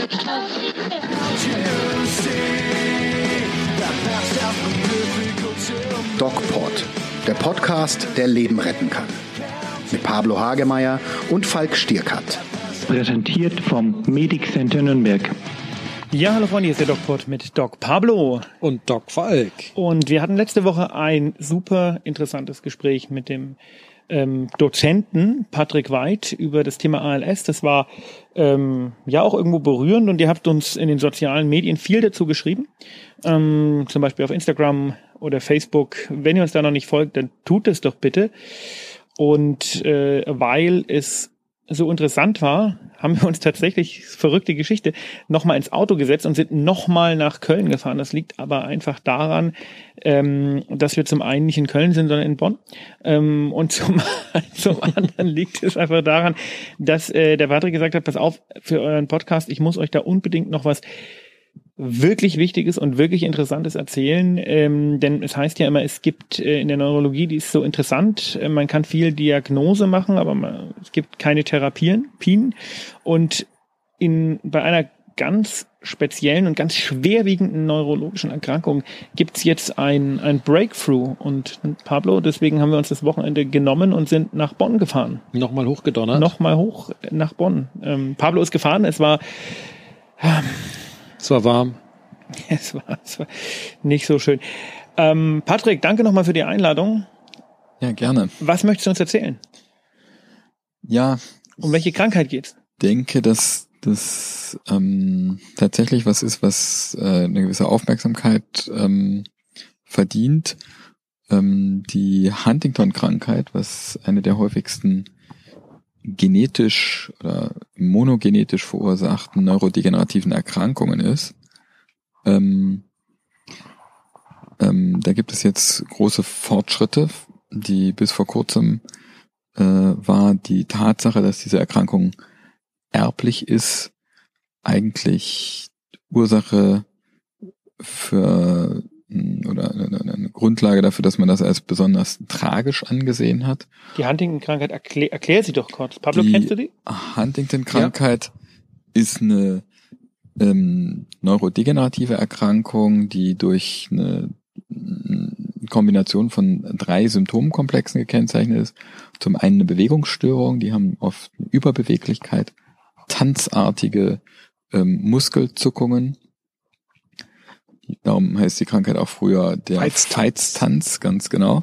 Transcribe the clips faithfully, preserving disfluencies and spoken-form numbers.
DocPod, der Podcast, der Leben retten kann. Mit Pablo Hagemeyer und Falk Stierkat. Präsentiert vom Medic Center Nürnberg. Ja, hallo Freunde, hier ist der DocPod mit Doc Pablo. Und Doc Falk. Und wir hatten letzte Woche ein super interessantes Gespräch mit dem ähm, Dozenten Patrick Weid über das Thema A L S. Das war ähm, ja auch irgendwo berührend und ihr habt uns in den sozialen Medien viel dazu geschrieben. Ähm, zum Beispiel auf Instagram oder Facebook. Wenn ihr uns da noch nicht folgt, dann tut es doch bitte. Und äh, weil es so interessant war, haben wir uns tatsächlich, verrückte Geschichte, nochmal ins Auto gesetzt und sind nochmal nach Köln gefahren. Das liegt aber einfach daran, ähm, dass wir zum einen nicht in Köln sind, sondern in Bonn. Ähm, und zum, zum anderen liegt es einfach daran, dass äh, der Patrick gesagt hat, pass auf, für euren Podcast, ich muss euch da unbedingt noch was wirklich Wichtiges und wirklich Interessantes erzählen, ähm, denn es heißt ja immer, es gibt äh, in der Neurologie, die ist so interessant, äh, man kann viel Diagnose machen, aber man, es gibt keine Therapien, Pien. Und in bei einer ganz speziellen und ganz schwerwiegenden neurologischen Erkrankung gibt's jetzt ein ein Breakthrough. Und Pablo, deswegen haben wir uns das Wochenende genommen und sind nach Bonn gefahren. Nochmal hochgedonnert? Nochmal hoch nach Bonn. Ähm, Pablo ist gefahren, es war ähm, Es war warm. Es war, es war nicht so schön. Ähm, Patrick, danke nochmal für die Einladung. Ja, gerne. Was möchtest du uns erzählen? Ja. Um welche Krankheit geht's? Ich denke, dass das ähm, tatsächlich was ist, was äh, eine gewisse Aufmerksamkeit ähm, verdient. Ähm, die Huntington-Krankheit, was eine der häufigsten genetisch oder monogenetisch verursachten neurodegenerativen Erkrankungen ist. Ähm, ähm, da gibt es jetzt große Fortschritte, die bis vor kurzem äh, war die Tatsache, dass diese Erkrankung erblich ist, eigentlich Ursache für oder eine Grundlage dafür, dass man das als besonders tragisch angesehen hat. Die Huntington-Krankheit, erklär, erklär sie doch kurz. Pablo, die kennst du die? Huntington-Krankheit ja. ist eine ähm, neurodegenerative Erkrankung, die durch eine Kombination von drei Symptomkomplexen gekennzeichnet ist. Zum einen eine Bewegungsstörung, die haben oft eine Überbeweglichkeit, tanzartige ähm, Muskelzuckungen. Darum heißt die Krankheit auch früher der Veitstanz, ganz genau.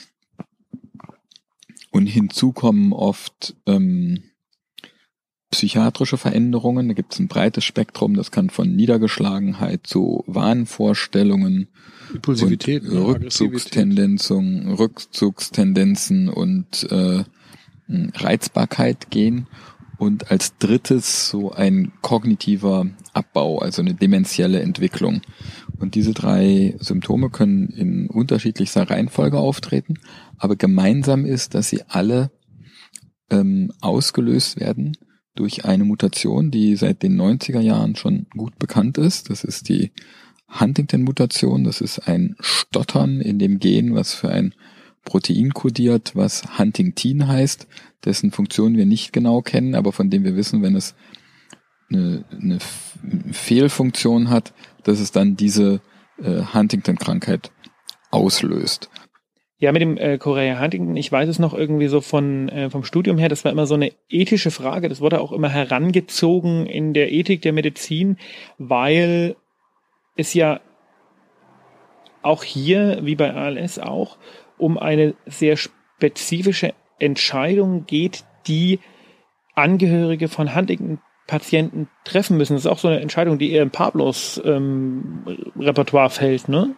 Und hinzu kommen oft ähm, psychiatrische Veränderungen. Da gibt es ein breites Spektrum. Das kann von Niedergeschlagenheit zu Wahnvorstellungen, Impulsivität, und Rückzugstendenzen, Rückzugstendenzen und äh, Reizbarkeit gehen. Und als drittes so ein kognitiver Abbau, also eine dementielle Entwicklung. Und diese drei Symptome können in unterschiedlichster Reihenfolge auftreten, aber gemeinsam ist, dass sie alle ähm, ausgelöst werden durch eine Mutation, die seit den neunziger Jahren schon gut bekannt ist. Das ist die Huntington-Mutation. Das ist ein Stottern in dem Gen, was für ein Protein kodiert, was Huntingtin heißt, dessen Funktion wir nicht genau kennen, aber von dem wir wissen, wenn es eine, eine Fehlfunktion hat, dass es dann diese äh, Huntington-Krankheit auslöst. Ja, mit dem äh, Chorea Huntington, ich weiß es noch irgendwie so von äh, vom Studium her, das war immer so eine ethische Frage, das wurde auch immer herangezogen in der Ethik der Medizin, weil es ja auch hier, wie bei A L S auch, um eine sehr spezifische Entscheidung geht, die Angehörige von Huntington-Patienten treffen müssen. Das ist auch so eine Entscheidung, die eher in Pablos ähm, Repertoire fällt, ne?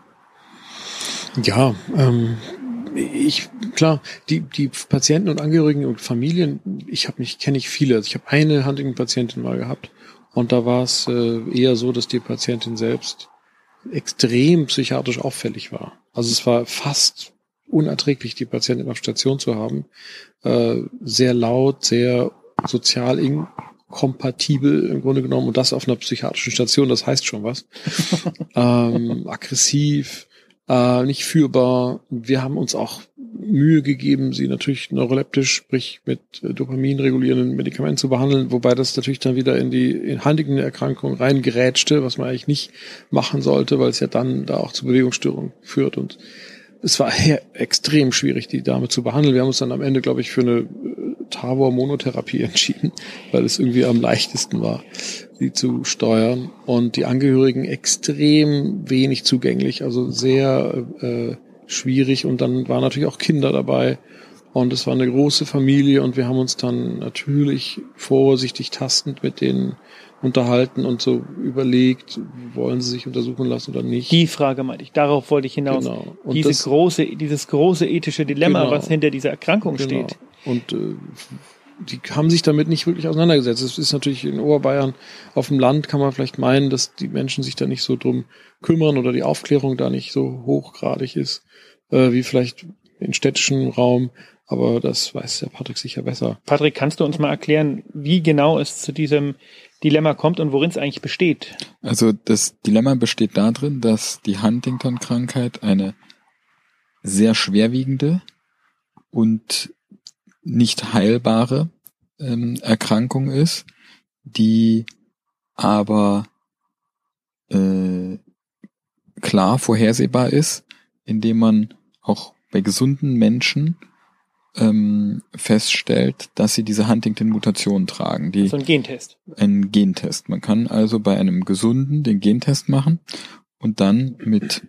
Ja, ähm, ich klar, die die Patienten und Angehörigen und Familien, ich habe mich kenne ich viele. Also ich habe eine Huntington-Patientin mal gehabt und da war es äh, eher so, dass die Patientin selbst extrem psychiatrisch auffällig war. Also es war fast unerträglich, die Patientin auf Station zu haben. Äh, sehr laut, sehr sozial inkompatibel im Grunde genommen und das auf einer psychiatrischen Station, das heißt schon was. ähm, aggressiv, äh, nicht führbar. Wir haben uns auch Mühe gegeben, sie natürlich neuroleptisch, sprich mit äh, dopaminregulierenden Medikamenten zu behandeln, wobei das natürlich dann wieder in die in Huntington-Erkrankung reingerätschte, was man eigentlich nicht machen sollte, weil es ja dann da auch zu Bewegungsstörungen führt. Und es war ja extrem schwierig, die Dame zu behandeln. Wir haben uns dann am Ende, glaube ich, für eine Tavor-Monotherapie entschieden, weil es irgendwie am leichtesten war, sie zu steuern. Und die Angehörigen extrem wenig zugänglich, also sehr äh, schwierig. Und dann waren natürlich auch Kinder dabei. Und es war eine große Familie. Und wir haben uns dann natürlich vorsichtig tastend mit denen unterhalten und so überlegt, wollen sie sich untersuchen lassen oder nicht. Die Frage meinte ich, darauf wollte ich hinaus. Genau. Und Diese das, große, dieses große ethische Dilemma, genau, was hinter dieser Erkrankung genau. steht. Und äh, die haben sich damit nicht wirklich auseinandergesetzt. Es ist natürlich in Oberbayern, auf dem Land kann man vielleicht meinen, dass die Menschen sich da nicht so drum kümmern oder die Aufklärung da nicht so hochgradig ist, äh, wie vielleicht in städtischem Raum. Aber das weiß der Patrick sicher besser. Patrick, kannst du uns mal erklären, wie genau es zu diesem Dilemma kommt und worin es eigentlich besteht? Also das Dilemma besteht darin, dass die Huntington-Krankheit eine sehr schwerwiegende und nicht heilbare ähm, Erkrankung ist, die aber äh, klar vorhersehbar ist, indem man auch bei gesunden Menschen ähm, feststellt, dass sie diese Huntington-Mutation tragen. Die, so ein Gentest. Ein Gentest. Man kann also bei einem Gesunden den Gentest machen und dann mit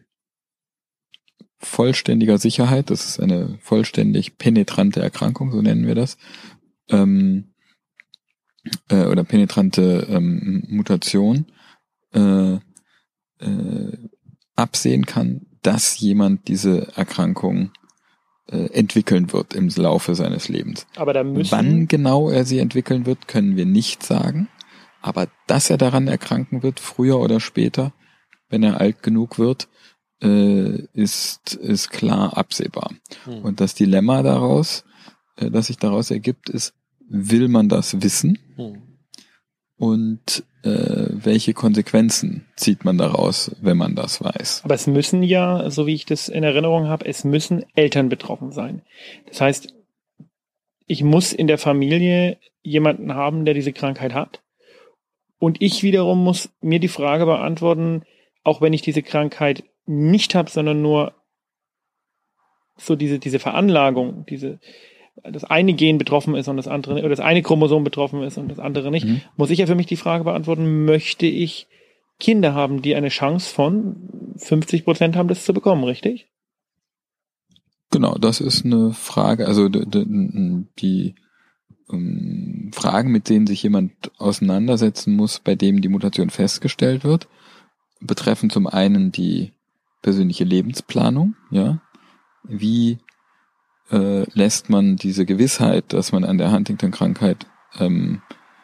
vollständiger Sicherheit, das ist eine vollständig penetrante Erkrankung, so nennen wir das, ähm, äh, oder penetrante ähm, Mutation, äh, äh, absehen kann, dass jemand diese Erkrankung äh, entwickeln wird im Laufe seines Lebens. Aber da müssen Wann genau er sie entwickeln wird, können wir nicht sagen, aber dass er daran erkranken wird, früher oder später, wenn er alt genug wird, ist ist klar absehbar. Hm. Und das Dilemma daraus, das sich daraus ergibt, ist, will man das wissen? Hm. Und äh, welche Konsequenzen zieht man daraus, wenn man das weiß? Aber es müssen ja, so wie ich das in Erinnerung habe, es müssen Eltern betroffen sein. Das heißt, ich muss in der Familie jemanden haben, der diese Krankheit hat. Und ich wiederum muss mir die Frage beantworten, auch wenn ich diese Krankheit nicht habe, sondern nur so diese diese Veranlagung, diese das eine Gen betroffen ist und das andere oder das eine Chromosom betroffen ist und das andere nicht, mhm. muss ich ja für mich die Frage beantworten, möchte ich Kinder haben, die eine Chance von fünfzig Prozent haben, das zu bekommen, richtig? Genau, das ist eine Frage, also die, die, die um, Fragen, mit denen sich jemand auseinandersetzen muss, bei dem die Mutation festgestellt wird, betreffen zum einen die persönliche Lebensplanung, ja. Wie äh, lässt man diese Gewissheit, dass man an der Huntington-Krankheit ähm,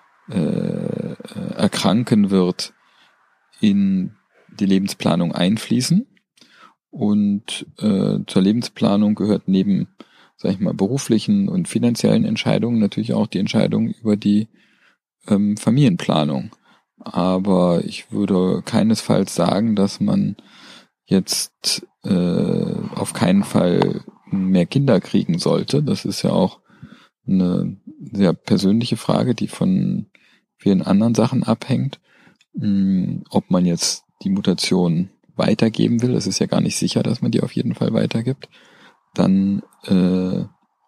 äh, erkranken wird, in die Lebensplanung einfließen? Und äh, zur Lebensplanung gehört neben, sag ich mal, beruflichen und finanziellen Entscheidungen natürlich auch die Entscheidung über die ähm, Familienplanung. Aber ich würde keinesfalls sagen, dass man jetzt äh, auf keinen Fall mehr Kinder kriegen sollte. Das ist ja auch eine sehr persönliche Frage, die von vielen anderen Sachen abhängt. Mh, ob man jetzt die Mutation weitergeben will, es ist ja gar nicht sicher, dass man die auf jeden Fall weitergibt. Dann äh,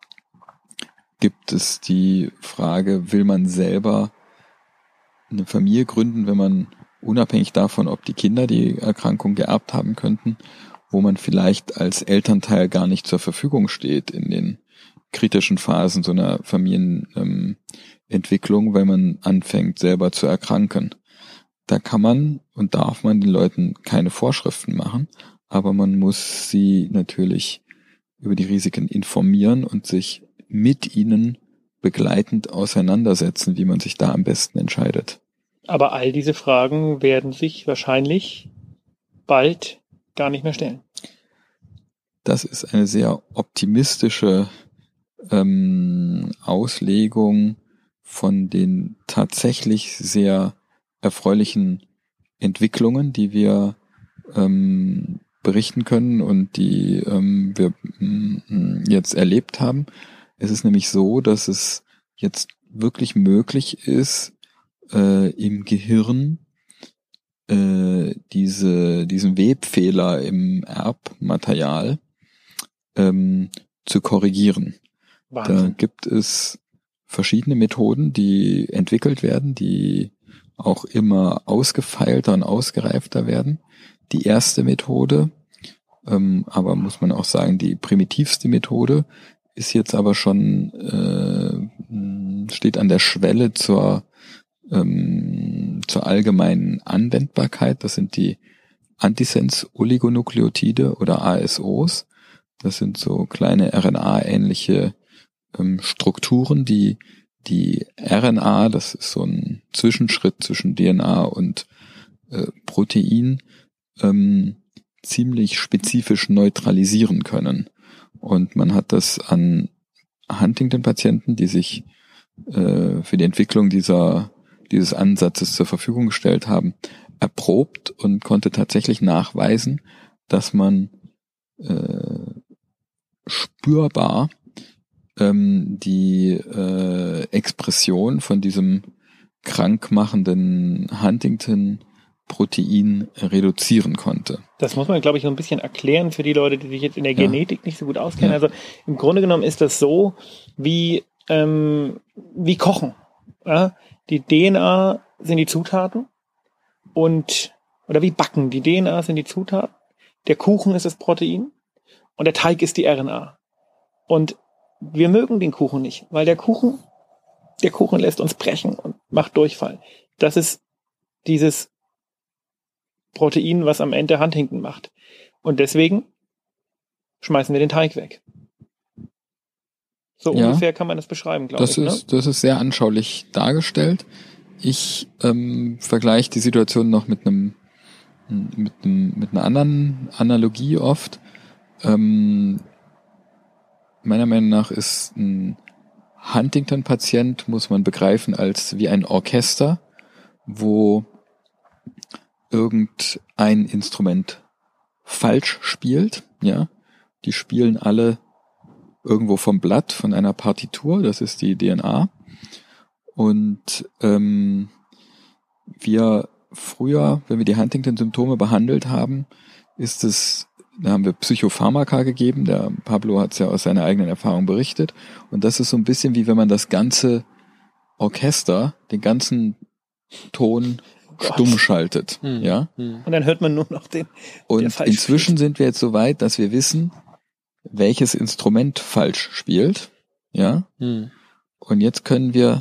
gibt es die Frage, will man selber eine Familie gründen, wenn man unabhängig davon, ob die Kinder die Erkrankung geerbt haben könnten, wo man vielleicht als Elternteil gar nicht zur Verfügung steht in den kritischen Phasen so einer Familienentwicklung, ähm, weil man anfängt selber zu erkranken. Da kann man und darf man den Leuten keine Vorschriften machen, aber man muss sie natürlich über die Risiken informieren und sich mit ihnen begleitend auseinandersetzen, wie man sich da am besten entscheidet. Aber all diese Fragen werden sich wahrscheinlich bald gar nicht mehr stellen. Das ist eine sehr optimistische ähm, Auslegung von den tatsächlich sehr erfreulichen Entwicklungen, die wir ähm, berichten können und die ähm, wir mh, jetzt erlebt haben. Es ist nämlich so, dass es jetzt wirklich möglich ist, äh, im Gehirn äh, diese diesen Webfehler im Erbmaterial ähm, zu korrigieren. Wahnsinn. Da gibt es verschiedene Methoden, die entwickelt werden, die auch immer ausgefeilter und ausgereifter werden. Die erste Methode, ähm, aber muss man auch sagen, die primitivste Methode, ist jetzt aber schon, äh, steht an der Schwelle zur, ähm, zur allgemeinen Anwendbarkeit. Das sind die Antisense-Oligonukleotide oder A S Os. Das sind so kleine R N A-ähnliche ähm, Strukturen, die die R N A, das ist so ein Zwischenschritt zwischen D N A und äh, Protein, ähm, ziemlich spezifisch neutralisieren können. Und man hat das an Huntington-Patienten, die sich äh, für die Entwicklung dieser dieses Ansatzes zur Verfügung gestellt haben, erprobt und konnte tatsächlich nachweisen, dass man äh, spürbar ähm, die äh, Expression von diesem krankmachenden Huntington-Protein reduzieren konnte. Das muss man, glaube ich, so ein bisschen erklären für die Leute, die sich jetzt in der Genetik ja. nicht so gut auskennen. Ja. Also im Grunde genommen ist das so wie, ähm, wie Kochen. Ja? Die D N A sind die Zutaten und oder wie Backen. Die D N A sind die Zutaten, der Kuchen ist das Protein und der Teig ist die R N A. Und wir mögen den Kuchen nicht, weil der Kuchen, der Kuchen lässt uns brechen und macht Durchfall. Das ist dieses Protein, was am Ende Huntington macht. Und deswegen schmeißen wir den Teig weg. So ja, ungefähr kann man das beschreiben, glaube ich. Ist, ne? Das ist sehr anschaulich dargestellt. Ich ähm, vergleiche die Situation noch mit einem mit einem mit einer anderen Analogie oft. Ähm, meiner Meinung nach ist ein Huntington-Patient, muss man begreifen, als wie ein Orchester, wo irgendein Instrument falsch spielt. Ja, die spielen alle irgendwo vom Blatt, von einer Partitur, das ist die D N A. Und ähm, wir früher, wenn wir die Huntington-Symptome behandelt haben, ist es, da haben wir Psychopharmaka gegeben, der Pablo hat es ja aus seiner eigenen Erfahrung berichtet. Und das ist so ein bisschen wie wenn man das ganze Orchester, den ganzen Ton stumm schaltet. Hm. Ja? Und dann hört man nur noch den. Und inzwischen spielt. Sind wir jetzt so weit, dass wir wissen, welches Instrument falsch spielt, ja, hm. und jetzt können wir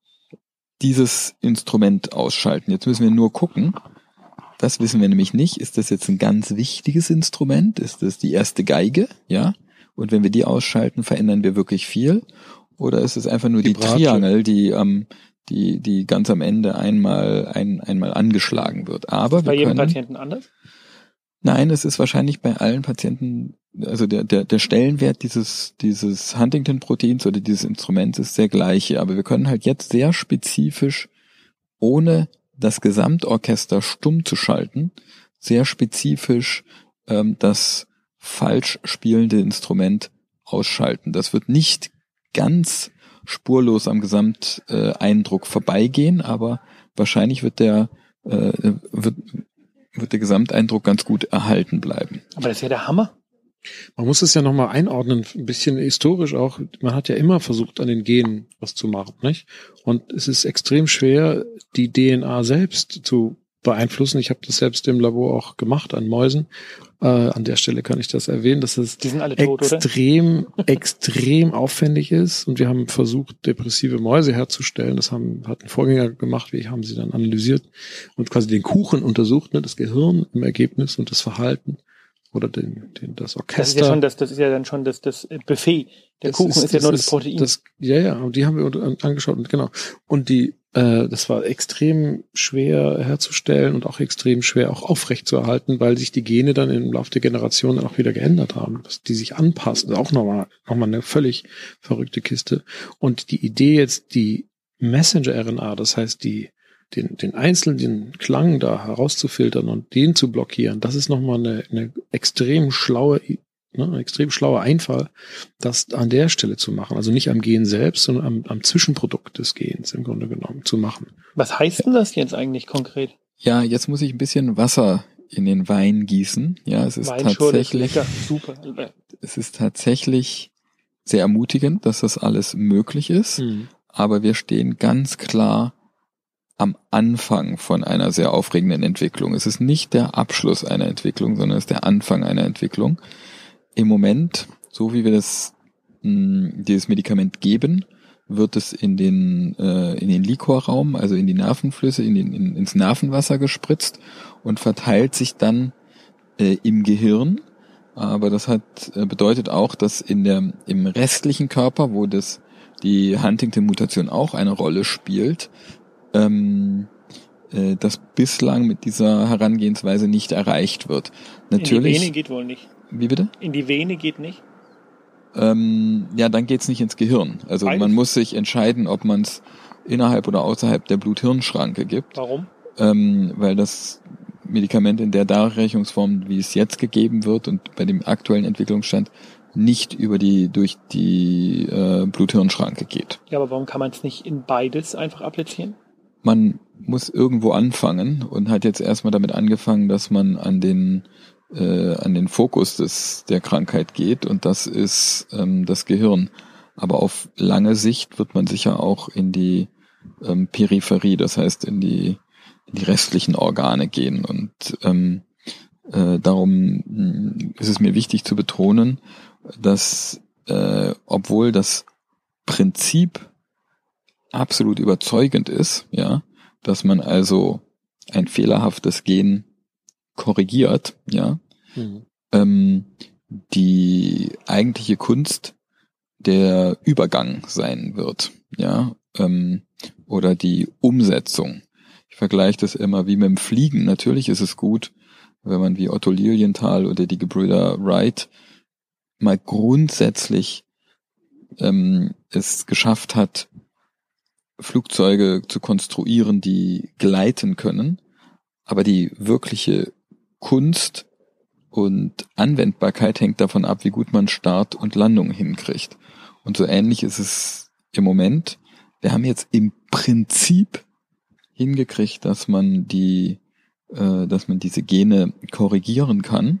dieses Instrument ausschalten. Jetzt müssen wir nur gucken, das wissen wir nämlich nicht, ist das jetzt ein ganz wichtiges Instrument, ist das die erste Geige, ja, und wenn wir die ausschalten, verändern wir wirklich viel, oder ist es einfach nur die, die Triangel, die ähm, die die ganz am Ende einmal ein, einmal angeschlagen wird. Aber ist bei wir jedem können, Patienten anders? Nein, es ist wahrscheinlich bei allen Patienten, also der, der, der Stellenwert dieses, dieses Huntington-Proteins oder dieses Instruments ist der gleiche. Aber wir können halt jetzt sehr spezifisch, ohne das Gesamtorchester stumm zu schalten, sehr spezifisch ähm, das falsch spielende Instrument ausschalten. Das wird nicht ganz spurlos am Gesamteindruck vorbeigehen, aber wahrscheinlich wird der, äh, wird, wird der Gesamteindruck ganz gut erhalten bleiben. Aber das ist ja der Hammer. Man muss es ja nochmal einordnen, ein bisschen historisch auch. Man hat ja immer versucht, an den Genen was zu machen, nicht? Und es ist extrem schwer, die D N A selbst zu beeinflussen. Ich habe das selbst im Labor auch gemacht an Mäusen. Äh, an der Stelle kann ich das erwähnen, dass es Die sind alle tot, extrem, oder? extrem aufwendig ist. Und wir haben versucht, depressive Mäuse herzustellen. Das haben, hat ein Vorgänger gemacht. Wir haben sie dann analysiert und quasi den Kuchen untersucht, ne, das Gehirn im Ergebnis und das Verhalten. Oder den, den, das Orchester. Das ist ja schon das, das ist ja dann schon das, das Buffet. Der das Kuchen ist, ist ja nur das Protein. Das, ja, ja, und die haben wir angeschaut und genau. Und die, äh, das war extrem schwer herzustellen und auch extrem schwer auch aufrecht zu erhalten, weil sich die Gene dann im Laufe der Generationen auch wieder geändert haben, dass die sich anpassen. Das ist auch nochmal, nochmal eine völlig verrückte Kiste. Und die Idee jetzt, die Messenger-R N A, das heißt die den, den einzelnen Klang da herauszufiltern und den zu blockieren, das ist nochmal eine, eine extrem schlaue, ne, ein extrem schlauer Einfall, das an der Stelle zu machen. Also nicht am Gen selbst, sondern am, am Zwischenprodukt des Gens im Grunde genommen zu machen. Was heißt denn das jetzt eigentlich konkret? Ja, jetzt muss ich ein bisschen Wasser in den Wein gießen. Ja, es ist Weinschorle ist tatsächlich, lecker, super. es ist tatsächlich sehr ermutigend, dass das alles möglich ist. Mhm. Aber wir stehen ganz klar am Anfang von einer sehr aufregenden Entwicklung. Es ist nicht der Abschluss einer Entwicklung, sondern es ist der Anfang einer Entwicklung. Im Moment, so wie wir das, mh, dieses Medikament geben, wird es in den, äh, in den Liquorraum, also in die Nervenflüsse, in den, in, ins Nervenwasser gespritzt und verteilt sich dann äh, im Gehirn. Aber das hat, äh, bedeutet auch, dass in der, im restlichen Körper, wo das, die Huntington-Mutation auch eine Rolle spielt, ähm, äh, das bislang mit dieser Herangehensweise nicht erreicht wird. Natürlich. In die Vene geht wohl nicht. Wie bitte? In die Vene geht nicht. Ähm, ja, dann geht's nicht ins Gehirn. Also Beides? man muss sich entscheiden, ob man es innerhalb oder außerhalb der Blut-Hirn-Schranke gibt. Warum? Ähm, weil das Medikament in der Darreichungsform, wie es jetzt gegeben wird und bei dem aktuellen Entwicklungsstand, nicht über die durch die äh, Blut-Hirn-Schranke geht. Ja, aber warum kann man es nicht in beides einfach applizieren? Man muss irgendwo anfangen und hat jetzt erstmal damit angefangen, dass man an den äh, an den Fokus des der Krankheit geht, und das ist ähm, das Gehirn. Aber auf lange Sicht wird man sicher auch in die ähm, Peripherie, das heißt in die in die restlichen Organe gehen. Und ähm, äh, darum mh, ist es mir wichtig zu betonen, dass äh, obwohl das Prinzip absolut überzeugend ist, ja, dass man also ein fehlerhaftes Gen korrigiert, ja, Mhm. ähm, die eigentliche Kunst der Übergang sein wird, ja, ähm, oder die Umsetzung. Ich vergleiche das immer wie mit dem Fliegen. Natürlich ist es gut, wenn man wie Otto Lilienthal oder die Gebrüder Wright mal grundsätzlich ähm, es geschafft hat, Flugzeuge zu konstruieren, die gleiten können. Aber die wirkliche Kunst und Anwendbarkeit hängt davon ab, wie gut man Start und Landung hinkriegt. Und so ähnlich ist es im Moment. Wir haben jetzt im Prinzip hingekriegt, dass man die, äh, dass man diese Gene korrigieren kann.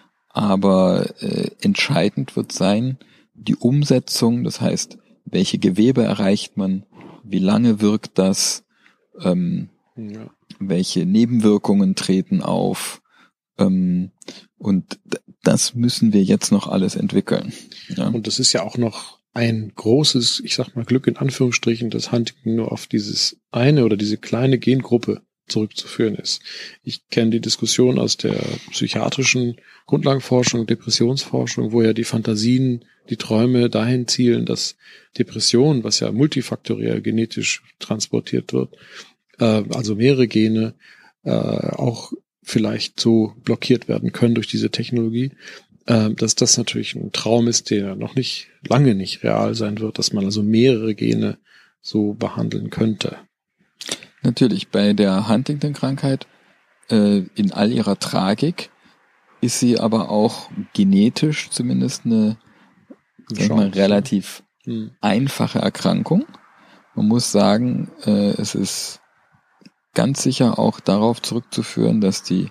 Aber äh, entscheidend wird sein, die Umsetzung, das heißt, welche Gewebe erreicht man, wie lange wirkt das, ähm, Ja. welche Nebenwirkungen treten auf, ähm, und d- das müssen wir jetzt noch alles entwickeln. Ja. Und das ist ja auch noch ein großes, ich sag mal Glück in Anführungsstrichen, dass Huntington nur auf dieses eine oder diese kleine Gengruppe zurückzuführen ist. Ich kenne die Diskussion aus der psychiatrischen Grundlagenforschung, Depressionsforschung, wo ja die Fantasien, die Träume dahin zielen, dass Depression, was ja multifaktoriell genetisch transportiert wird, äh, also mehrere Gene, äh, auch vielleicht so blockiert werden können durch diese Technologie, äh, dass das natürlich ein Traum ist, der noch nicht, lange nicht real sein wird, dass man also mehrere Gene so behandeln könnte. Natürlich, bei der Huntington-Krankheit, äh, in all ihrer Tragik, ist sie aber auch genetisch zumindest eine, sag ich mal, relativ Hm. einfache Erkrankung. Man muss sagen, äh, es ist ganz sicher auch darauf zurückzuführen, dass die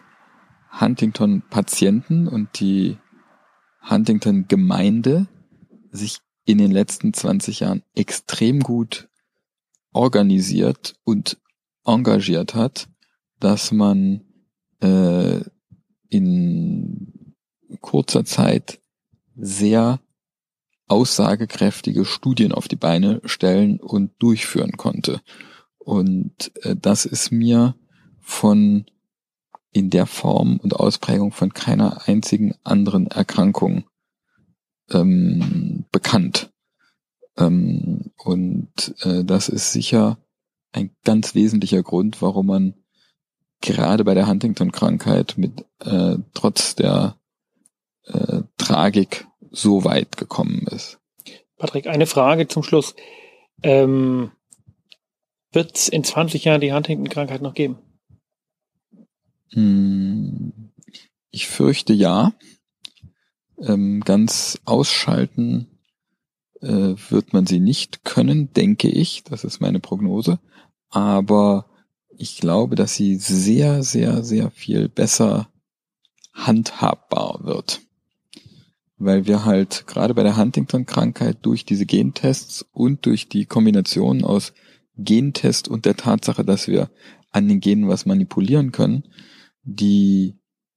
Huntington-Patienten und die Huntington-Gemeinde sich in den letzten zwanzig Jahren extrem gut organisiert und engagiert hat, dass man äh, in kurzer Zeit sehr aussagekräftige Studien auf die Beine stellen und durchführen konnte. Und äh, das ist mir von in der Form und Ausprägung von keiner einzigen anderen Erkrankung ähm, bekannt. Ähm, und äh, das ist sicher ein ganz wesentlicher Grund, warum man gerade bei der Huntington-Krankheit mit äh, trotz der äh, Tragik so weit gekommen ist. Patrick, eine Frage zum Schluss. Ähm, Wird es in zwanzig Jahren die Huntington-Krankheit noch geben? Ich fürchte ja. Ähm, ganz ausschalten äh, wird man sie nicht können, denke ich. Das ist meine Prognose. Aber ich glaube, dass sie sehr, sehr, sehr viel besser handhabbar wird. Weil wir halt gerade bei der Huntington-Krankheit durch diese Gentests und durch die Kombination aus Gentest und der Tatsache, dass wir an den Genen was manipulieren können, die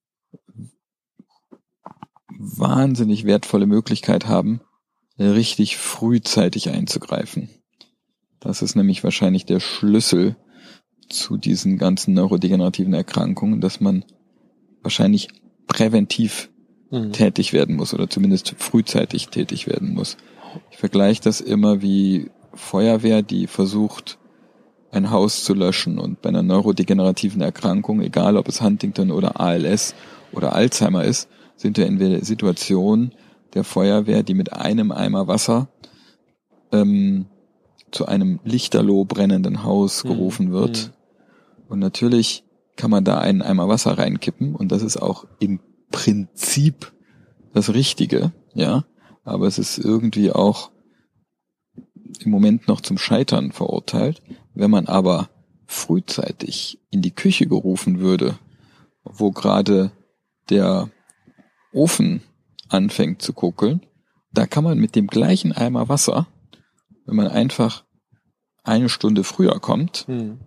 wahnsinnig wertvolle Möglichkeit haben, richtig frühzeitig einzugreifen. Das ist nämlich wahrscheinlich der Schlüssel zu diesen ganzen neurodegenerativen Erkrankungen, dass man wahrscheinlich präventiv mhm. tätig werden muss oder zumindest frühzeitig tätig werden muss. Ich vergleiche das immer wie Feuerwehr, die versucht, ein Haus zu löschen, und bei einer neurodegenerativen Erkrankung, egal ob es Huntington oder A L S oder Alzheimer ist, sind wir in der Situation der Feuerwehr, die mit einem Eimer Wasser ähm, zu einem lichterloh brennenden Haus gerufen wird. Mhm. Und natürlich kann man da einen Eimer Wasser reinkippen, und das ist auch im Prinzip das Richtige, ja, aber es ist irgendwie auch im Moment noch zum Scheitern verurteilt. Wenn man aber frühzeitig in die Küche gerufen würde, wo gerade der Ofen anfängt zu kokeln, da kann man mit dem gleichen Eimer Wasser, wenn man einfach eine Stunde früher kommt, hm.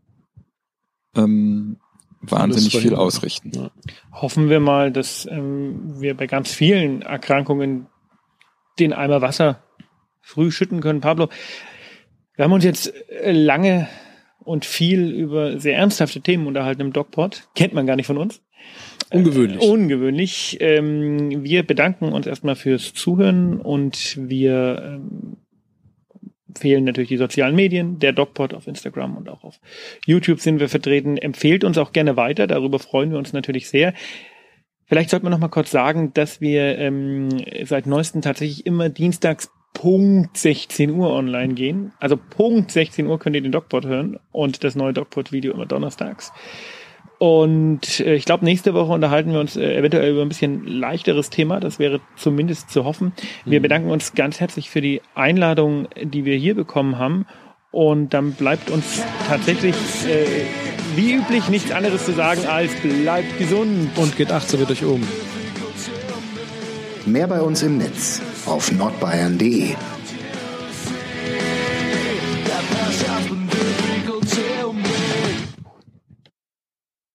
ähm, wahnsinnig viel ausrichten. Ja. Hoffen wir mal, dass ähm, wir bei ganz vielen Erkrankungen den Eimer Wasser früh schütten können. Pablo, wir haben uns jetzt lange und viel über sehr ernsthafte Themen unterhalten im DocPod. Kennt man gar nicht von uns. Ungewöhnlich. Äh, ungewöhnlich. Ähm, wir bedanken uns erstmal fürs Zuhören, und wir ähm, empfehlen natürlich die sozialen Medien, der DocPod auf Instagram und auch auf YouTube sind wir vertreten. Empfehlt uns auch gerne weiter, darüber freuen wir uns natürlich sehr. Vielleicht sollte man noch mal kurz sagen, dass wir ähm, seit neuestem tatsächlich immer dienstags Punkt sechzehn Uhr online gehen. Also Punkt sechzehn Uhr könnt ihr den DocPod hören, und das neue DocPod-Video immer donnerstags. Und äh, ich glaube, nächste Woche unterhalten wir uns äh, eventuell über ein bisschen leichteres Thema. Das wäre zumindest zu hoffen. Wir mhm. bedanken uns ganz herzlich für die Einladung, die wir hier bekommen haben. Und dann bleibt uns tatsächlich äh, wie üblich nichts anderes zu sagen als bleibt gesund. Und geht achtsam mit euch um. Mehr bei uns im Netz auf nordbayern punkt de.